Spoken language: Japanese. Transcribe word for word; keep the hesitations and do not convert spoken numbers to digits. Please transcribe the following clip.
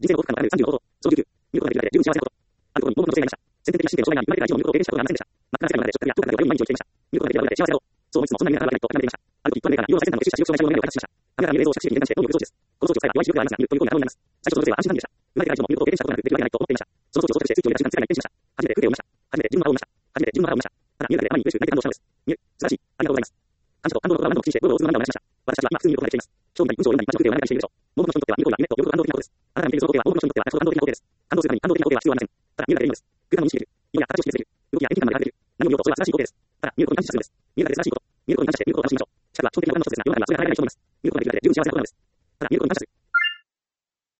人生の幸福感のあるさんじゅうのこと、超級級、入力ができるだけで十分幸せなこと。あることに盲目の女性がいました。先天的な身体の障害に生まれた以上に入力を経験したことがありませんでした。真っ暗な世界の中で食卓や教科でより毎日を生きていました。入力ができるだけで幸せだろう。そう思いつつもそんなに長くならないと諦めていました。ある時一般メーカーが医療最先端の技術者視力障害症のメガネを開発しました。カメラに映像を着信に連弾して脳を読む装置です。この装置を使えば弱い視力ではありますが、入力という行為が可能になります。最初その女性は安心感じでした。生まれてから以上も入力を経験したことなくできるわけないと思っていました。その装置を装着して数値を入れた瞬間世界が一変しました。初めて空気を読みました。初めて自分の腹を見ました。初めて自分の腹を見ました。ただ入力で頭に嬉しく泣いて感動したのです。入、素晴らしい。ありがとうございます。感謝と感動の言葉を何度も口にして喉を打つ涙を流しました。私たちは今普通に入力ができています。商品なり文章を読んだり場所空気を読まないかにしているでしょう。盲目の人にとっては入力が夢と喜びと感動的なことです。あなたが見ているその光景は盲目の人にとっては感動的なことです。感動するために感動的なことは必要はありません。ただ見るだけでいいのです。空間を認識できる。色や形を識別できる。動きや遠近感まで把握できる。何を見ようとそれは素晴らしい光景です。ただ見ることに感謝するんです。見るだけで素晴らしいこと。見ることに感謝して見ることを楽しみましょう。近くは超的なことの一つですが世の中にはそれが変えられない人もいます。見ることができるだけで十分幸せなことなのです。